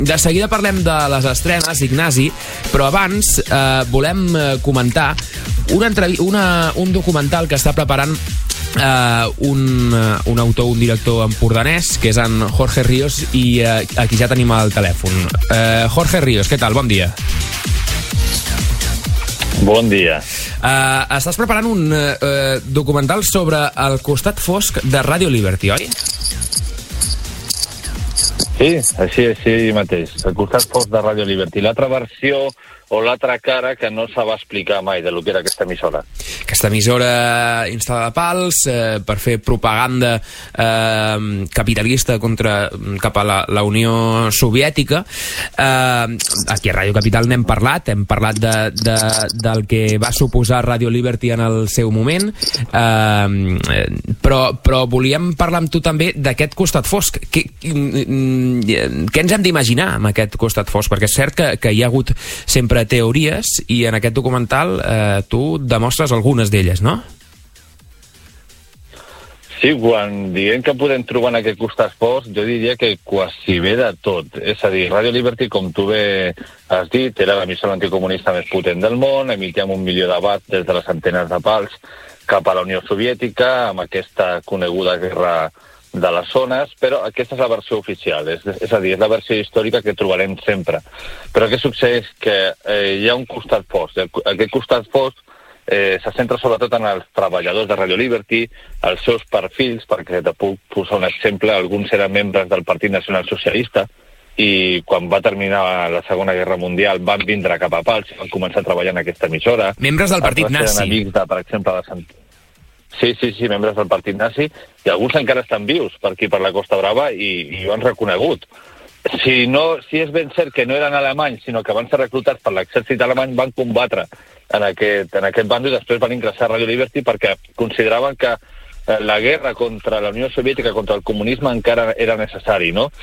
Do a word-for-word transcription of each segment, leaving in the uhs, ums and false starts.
de seguida parlem de les estrenes, Ignasi, però abans eh, volem comentar una entrev... una, un documental que està preparant Uh, un, uh, un autor, un director empordanès, que és en Jorge Ríos, i uh, aquí ja tenim el telèfon. uh, Jorge Ríos, què tal? Bon dia. Bon dia. uh, Estàs preparant un uh, documental sobre el costat fosc de Radio Liberty, oi? Sí, així, així mateix. El costat fosc de Radio Liberty. L'altra versió o l'altra cara que no se va explicar mai de lo que era aquesta emissora. Aquesta emissora instal·lada a pals eh, per fer propaganda eh, capitalista contra, cap a la, la Unió Soviètica. Eh, aquí a Ràdio Capital n'hem parlat, hem parlat de, de, del que va suposar Radio Liberty en el seu moment, eh, però, però volíem parlar amb tu també d'aquest costat fosc. Què, què ens hem d'imaginar amb aquest costat fosc? Perquè és cert que, que hi ha hagut sempre teories, i en aquest documental eh, tu demostres algunes d'elles, no? Sí, quan diem que podem trobar en aquest costat fosc, jo diria que quasi bé de tot. És a dir, Radio Liberty, com tu bé has dit, era l'emissora anticomunista més potent del món, emitia un milió de watts des de les antenes de pals cap a la Unió Soviètica, amb aquesta coneguda guerra de les zones, però aquesta és la versió oficial, és, és a dir, és la versió històrica que trobarem sempre. Però què succeeix? Que eh, hi ha un costat fosc. Aquest costat fosc eh, se centra sobretot en els treballadors de Radio Liberty, els seus perfils, perquè te puc posar un exemple, alguns eren membres del Partit Nacional Socialista, i quan va terminar la Segona Guerra Mundial van vindre cap a Pals i van començar a treballar en aquesta emissora. Membres del Partit Nazi. Amics de, per exemple, de Sant... Sí, sí, sí, membres del Partit Nazi, i alguns encara estan vius per aquí, per la Costa Brava, i, i ho han reconegut. Si, no, si és ben cert que no eren alemanys, sinó que van ser reclutats per l'exèrcit alemany, van combatre en aquest, en aquest bando i després van ingressar a Radio Liberty perquè consideraven que la guerra contra la Unió Soviètica, contra el comunisme, encara era necessari, no?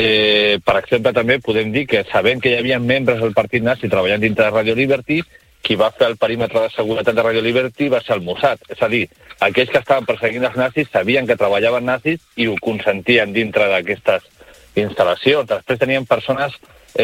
Eh, per exemple, també podem dir que sabent que hi havia membres del Partit Nazi treballant dintre de Radio Liberty, qui va fer el perímetre de seguretat de Radio Liberty va ser el Mossad. És a dir, aquells que estaven perseguint els nazis sabien que treballaven nazis i ho consentien dintre d'aquestes instal·lacions. Després tenien persones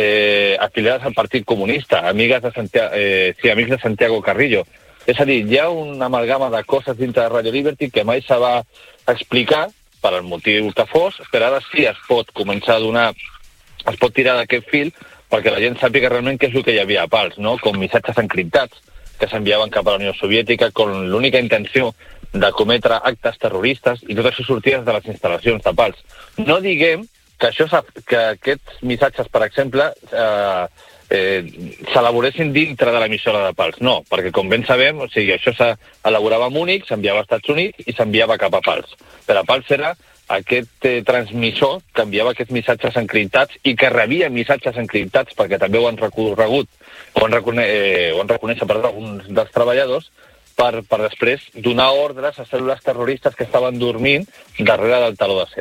eh, afiliades al Partit Comunista, amigues de Santiago, eh, sí, amics de Santiago Carrillo. És a dir, hi ha una amalgama de coses dintre de Radio Liberty que mai se va explicar per al motiu que fos, però ara sí es pot començar a donar, es pot tirar d'aquest fil perquè la gent sàpiga realment què és el que hi havia a Pals, no? Com missatges encriptats que s'enviaven cap a la Unió Soviètica con l'única intenció de cometre actes terroristes, i tot això sortia de les instal·lacions de Pals. No diguem que, això, que aquests missatges, per exemple, eh, eh, s'elaboressin dintre de l'emissora de Pals. No, perquè com ben sabem, o sigui, això s'elaborava a Múnich, s'enviava als Estats Units i s'enviava cap a Pals. Però a Pals era aquest eh, transmissor que enviava aquests missatges encriptats i que rebia missatges encriptats, perquè també ho han recorregut, o han, recone eh, ho han reconèixer per alguns dels treballadors, per, per després donar ordres a cèl·lules terroristes que estaven dormint darrere del taló d'acer.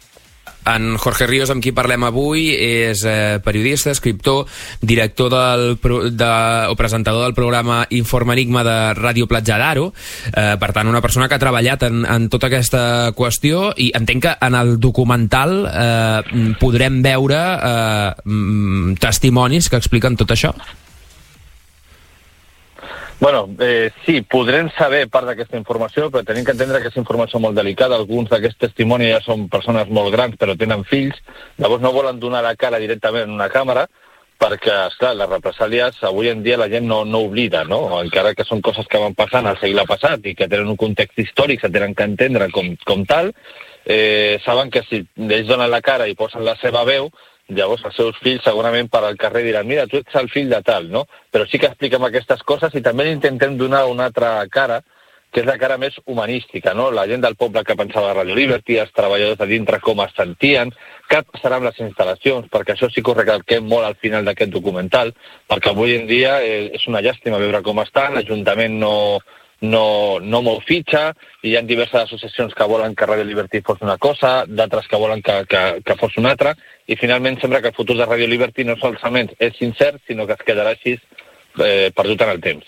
En Jorge Ríos, amb qui parlem avui, és eh, periodista, escriptor, director del, de, o presentador del programa Informe Enigma de Ràdio Platja d'Aro. Eh, per tant, una persona que ha treballat en, en tota aquesta qüestió, i entenc que en el documental eh, podrem veure eh, testimonis que expliquen tot això. Bueno, eh, sí, podrem saber part d'aquesta informació, però tenim que entendre que és informació molt delicada. Alguns d'aquests testimonis ja són persones molt grans, però tenen fills, llavors no volen donar la cara directament en una càmera, perquè, esclar, les represàlies avui en dia la gent no, no oblida, no? Encara que són coses que van passant al segle passat i que tenen un context històric, se tenen que entendre com, com tal, eh, saben que si ells donen la cara i posen la seva veu, llavors els seus fills segurament per al carrer diran mira, tu ets el fill de tal, no? Però sí que expliquem aquestes coses i també intentem donar una altra cara, que és la cara més humanística, no? La gent del poble que pensava a Radio Liberty, els treballadors de dintre com es sentien, què passarà amb les instal·lacions, perquè això sí que ho recalquem molt al final d'aquest documental, perquè avui en dia eh, és una llàstima veure com estan, l'Ajuntament no... no, no mou fitxa, i hi ha diverses associacions que volen que Radio Liberty fos una cosa, d'altres que volen que, que, que fos una altra, i finalment sembla que el futur de Radio Liberty no solament és incert, sinó que es quedarà així eh, perdut en el temps.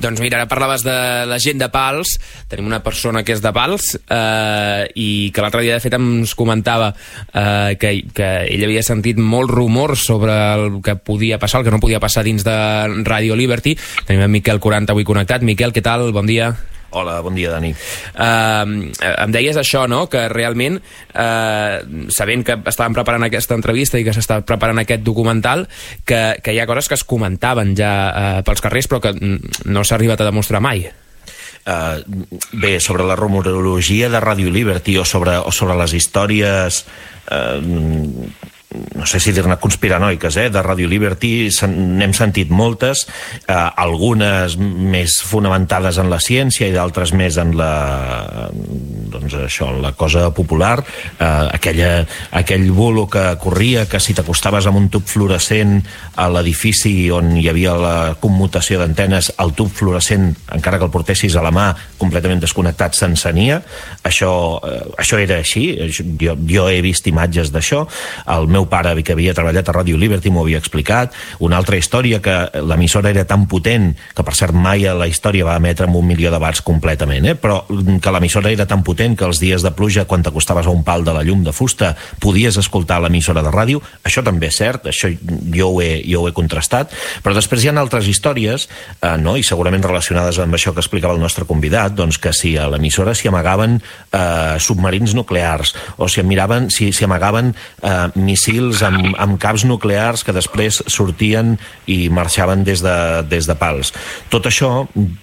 Doncs mira, ara parlaves de la gent de Pals. Tenim una persona que és de Pals eh, i que l'altre dia de fet ens comentava eh, que, que ell havia sentit molts rumors sobre el que podia passar, el que no podia passar dins de Radio Liberty. Tenim en Miquel quaranta avui connectat. Miquel, què tal? Bon dia. Hola, bon dia, Dani. Uh, em deies això, no?, que realment, uh, sabent que estaven preparant aquesta entrevista i que s'està preparant aquest documental, que, que hi ha coses que es comentaven ja uh, pels carrers però que no s'ha arribat a demostrar mai. Uh, bé, sobre la rumorologia de Radio Liberty o sobre, o sobre les històries... Uh, no sé si dir-ne conspiranoiques, eh? De Radio Liberty n'hem sentit moltes, eh, algunes més fonamentades en la ciència i d'altres més en la, doncs això, en la cosa popular, eh, aquella, aquell bulo que corria que si t'acostaves amb un tub fluorescent a l'edifici on hi havia la commutació d'antenes, el tub fluorescent, encara que el portessis a la mà completament desconnectat, s'encenia. Això, eh, això era així, jo, jo he vist imatges d'això. El meu pare, que havia treballat a Radio Liberty, m'ho havia explicat. Una altra història, que l'emissora era tan potent, que per cert mai a la història va emetre amb un milió de watts completament, eh? Però que l'emissora era tan potent que els dies de pluja, quan t'acostaves a un pal de la llum de fusta, podies escoltar l'emissora de ràdio. Això també és cert, això jo ho he, jo ho he contrastat. Però després hi ha altres històries, eh, no? I segurament relacionades amb això que explicava el nostre convidat, doncs que si a l'emissora s'hi amagaven eh, submarins nuclears, o si amagaven, si, si amagaven eh, missils amb, amb caps nuclears que després sortien i marxaven des de, des de Pals. Tot això,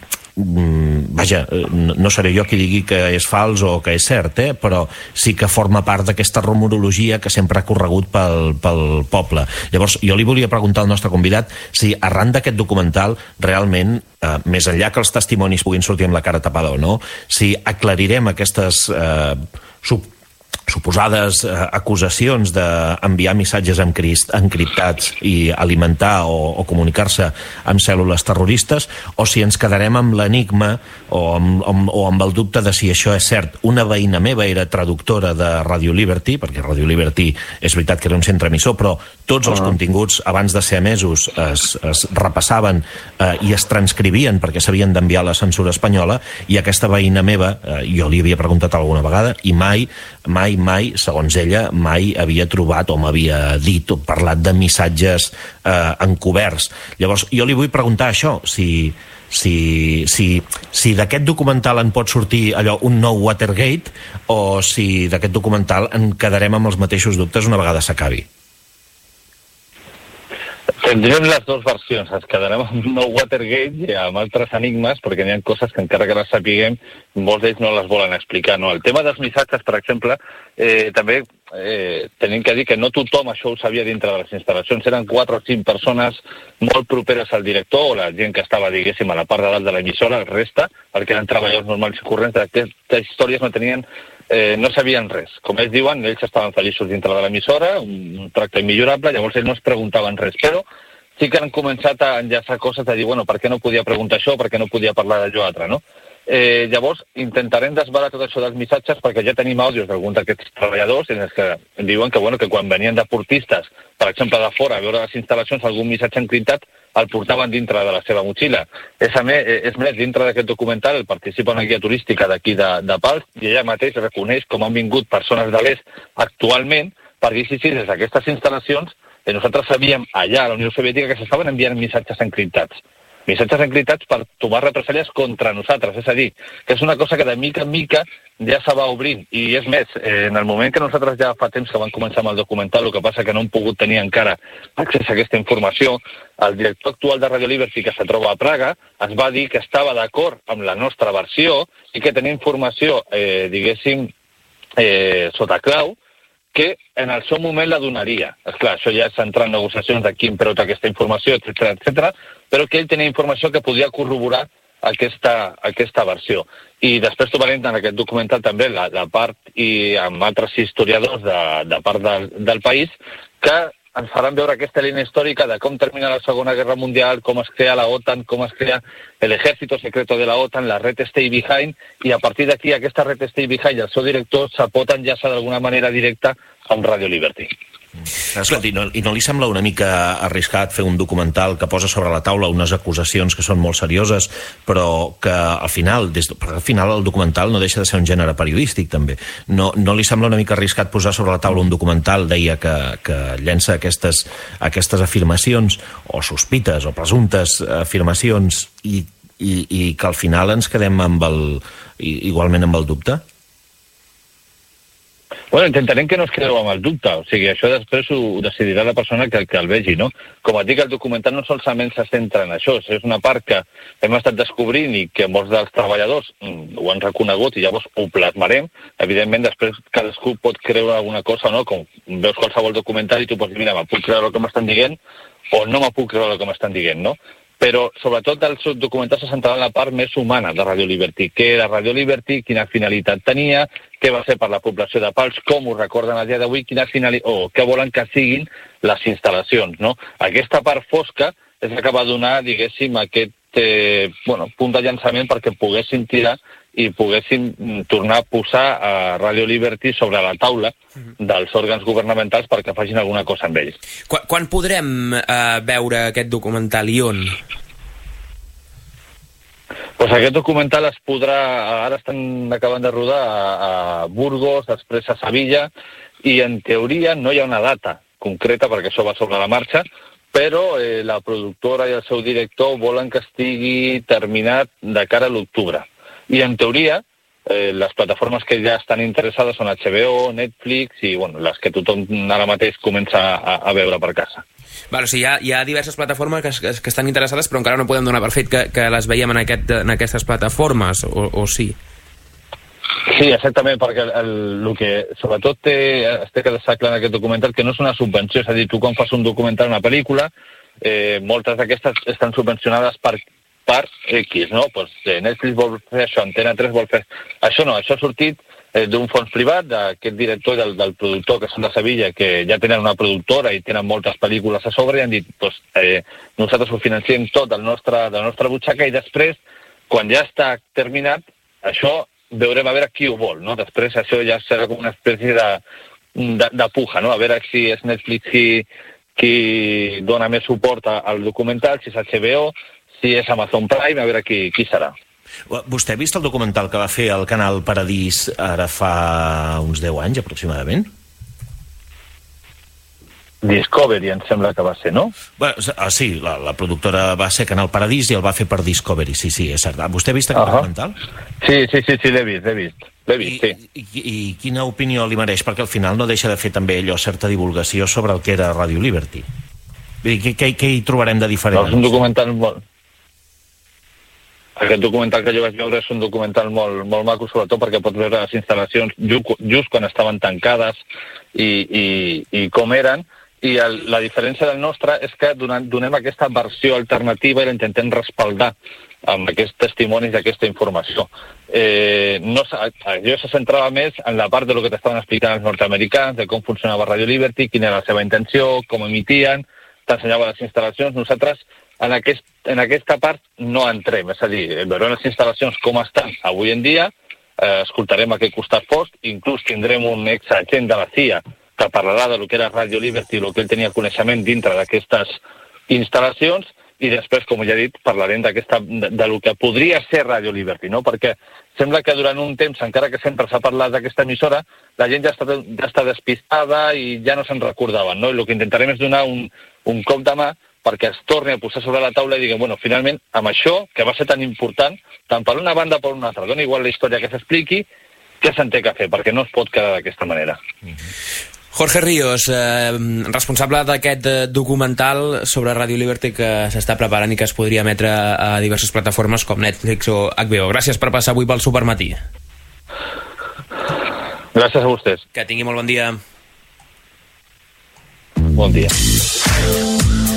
vaja, no seré jo qui digui que és fals o que és cert, eh? Però sí que forma part d'aquesta rumorologia que sempre ha corregut pel, pel poble. Llavors, jo li volia preguntar al nostre convidat si arran d'aquest documental realment, eh, més enllà que els testimonis puguin sortir amb la cara tapada o no, si aclarirem aquestes eh, sub suposades eh, acusacions d'enviar missatges encriptats i alimentar o, o comunicar-se amb cèl·lules terroristes, o si ens quedarem amb l'enigma o, amb, amb, o amb el dubte de si això és cert. Una veïna meva era traductora de Radio Liberty, perquè Radio Liberty és veritat que era un centre emissor, però tots els continguts abans de ser emesos es, es repassaven eh, i es transcrivien perquè s'havien d'enviar a la censura espanyola, i aquesta veïna meva, eh, jo li havia preguntat alguna vegada i mai, mai mai, segons ella, mai havia trobat o m'havia dit o parlat de missatges eh, encoberts. Llavors, jo li vull preguntar això, si, si, si, si d'aquest documental en pot sortir allò, un nou Watergate, o si d'aquest documental en quedarem amb els mateixos dubtes una vegada s'acabi. Tindrem les dues versions, ens quedarem amb un nou Watergate i amb altres enigmes, perquè n'hi ha coses que encara que les sapiguem, molts d'ells no les volen explicar, no? El tema dels missatges, per exemple, eh, també eh, tenim que dir que no tothom això ho sabia dintre de les instal·lacions, eren quatre o cinc persones molt properes al director, o la gent que estava, diguéssim, a la part de dalt de l'emissora, el resta, perquè eren treballadors normals i corrents, d'aquestes històries no tenien Eh, no sabien res. Com ells diuen, ells estaven feliços dintre de l'emissora, un, un tracte immillorable, llavors ells no es preguntaven res, però sí que han començat a enllaçar coses de dir, bueno, per què no podia preguntar això, per què no podia parlar d'allò altre, no? Eh, llavors, intentarem desvelar tot això dels missatges perquè ja tenim àudios d'alguns d'aquests treballadors en els que diuen que, bueno, que quan venien deportistes, per exemple, de fora, a veure les instal·lacions, algun missatge encriptat el portaven dintre de la seva motxilla. És, a més, és més, dintre d'aquest documental el participa una guia turística d'aquí de, de Pals i ella mateix reconeix com han vingut persones de l'est actualment per dir sí, sí, des d'aquestes instal·lacions eh, nosaltres sabíem allà a la Unió Soviètica que s'estaven enviant missatges encriptats. Missatges encriptats per tomar represàlies contra nosaltres, és a dir, que és una cosa que de mica en mica ja se va obrint, i és més, eh, en el moment que nosaltres ja fa temps que vam començar amb el documental, el que passa que no hem pogut tenir encara accés a aquesta informació, el director actual de Radio Liberty, que se troba a Praga, es va dir que estava d'acord amb la nostra versió i que tenia informació, eh, diguéssim, eh, sota clau, que en el seu moment la donaria. Esclar, això ja és entrar en negociacions de quin preu té aquesta informació, etcètera, etcètera, però que ell tenia informació que podia corroborar aquesta, aquesta versió. I després trobarem en aquest documental també la, la part, i amb altres historiadors de, de part del, del país, que ens faran veure aquesta línia històrica de com termina la Segona Guerra Mundial, com es crea la OTAN, com es crea l'Ejército Secreto de la OTAN, la Red Stay Behind, i a partir d'aquí aquesta Red Stay Behind i el seu director se pot enllaçar d'alguna manera directa amb Radio Liberty. Escolti, no, i no li sembla una mica arriscat fer un documental que posa sobre la taula unes acusacions que són molt serioses, però que al final, des, al final el documental no deixa de ser un gènere periodístic també. No, no li sembla una mica arriscat posar sobre la taula un documental, deia, que, que llença aquestes, aquestes afirmacions o sospites o presumptes afirmacions i, i, i que al final ens quedem amb el, igualment amb el dubte? Bueno, intentarem que no es quedeu amb el dubte, o sigui, això després ho decidirà la persona que, que el vegi, no? Com et dic, el documental no solament se centra en això, és una part que hem estat descobrint i que molts dels treballadors mm, ho han reconegut i llavors ho plasmarem. Evidentment, després cadascú pot creure alguna cosa, no? Com veus qualsevol documental i tu pots dir, mira, me puc creure el que m'estan dient o no me puc creure el que m'estan dient, no? Però, sobretot, el seu documental se centrarà en la part més humana de Radio Liberty. Què era Radio Liberty, quina finalitat tenia, què va ser per la població de Pals, com ho recorden a dia d'avui, quina finalitat, o què volen que siguin les instal·lacions, no? Aquesta part fosca és la que va donar, diguéssim, aquest eh, bueno, punt de llançament perquè poguessin tirar i poguessin tornar a posar a Radio Liberty sobre la taula dels òrgans governamentals perquè facin alguna cosa amb ells. Quan, quan podrem eh, veure aquest documental i on? Pues aquest documental es podrà... Ara estan acabant de rodar a, a Burgos, després a Sevilla, i en teoria no hi ha una data concreta perquè això va sobre la marxa, però eh, la productora i el seu director volen que estigui terminat de cara a l'octubre. I en teoria, eh, les plataformes que ja estan interessades són H B O, Netflix i bueno, les que tothom ara mateix comença a, a veure per casa. Vale, o sigui, hi ha, hi ha diverses plataformes que, que, que estan interessades, però encara no podem donar per fet que, que les veiem en, aquest, en aquestes plataformes, o, o sí? Sí, exactament, perquè el, el, el que sobretot té, té que deixar clar en aquest documental que no és una subvenció, és a dir, tu quan fas un documental, una pel·lícula, eh, moltes d'aquestes estan subvencionades per per X, no? Pues, eh, Netflix vol fer això, Antena tres vol fer... Això no, això ha sortit eh, d'un fons privat, d'aquest director i del, del productor, que són de Sevilla, que ja tenen una productora i tenen moltes pel·lícules a sobre, i han dit, pues, eh, nosaltres ho financiem tot del nostre, de la nostra butxaca, i després, quan ja està terminat, això veurem a veure qui ho vol, no? Després això ja serà com una espècie de, de, de puja, no? A veure si és Netflix qui, qui dona més suport al documental, si és H B O, si és Amazon Prime, a veure qui, qui serà. Vostè ha vist el documental que va fer el canal Paradís ara fa uns deu anys, aproximadament? Discovery, em sembla que va ser, no? Bueno, sí, la, la productora va ser Canal Paradís i el va fer per Discovery, sí, sí, és cert. Vostè ha vist aquest uh-huh. documental? Sí, sí, sí, sí l'he vist, l'he vist. L'he vist, I, sí. I, I quina opinió li mereix? Perquè al final no deixa de fer també allò certa divulgació sobre el que era Radio Liberty. Què, què, què hi trobarem de diferent? No, és un documental molt... Aquest documental que jo vaig veure és un documental molt, molt maco, sobretot perquè pots veure les instal·lacions just, just quan estaven tancades i, i, i com eren, i el, la diferència del nostre és que donem, donem aquesta versió alternativa i la intentem respaldar amb aquests testimonis i aquesta informació. Eh, no, jo se centrava més en la part de lo que t'estaven explicant els nord-americans, de com funcionava Radio Liberty, quina era la seva intenció, com emitien, t'ensenyava les instal·lacions. Nosaltres en, aquest, en aquesta part no entrem, és a dir, veurem les instal·lacions com estan avui en dia, eh, escoltarem aquest costat fosc, inclús tindrem un exagent de la C I A que parlarà de lo que era Radio Liberty, el que ell tenia coneixement dintre d'aquestes instal·lacions, i després, com ja he dit, parlarem d'aquesta, de, de lo que podria ser Radio Liberty, no? Perquè sembla que durant un temps, encara que sempre s'ha parlat d'aquesta emissora, la gent ja està, ja està despistada i ja no se'n recordaven, no? I el que intentarem és donar un, un cop de mà perquè es torni a posar sobre la taula i diguem, bueno, finalment, amb això, que va ser tan important, tant per una banda com per una altra, dona igual la història que s'expliqui, què se'n té que fer, perquè no es pot quedar d'aquesta manera. Mm-hmm. Jorge Ríos, eh, responsable d'aquest eh, documental sobre Radio Liberty que s'està preparant i que es podria emetre a diverses plataformes com Netflix o H B O. Gràcies per passar avui pel Supermatí. Gràcies a vostès. Que tingui molt bon dia. Bon dia.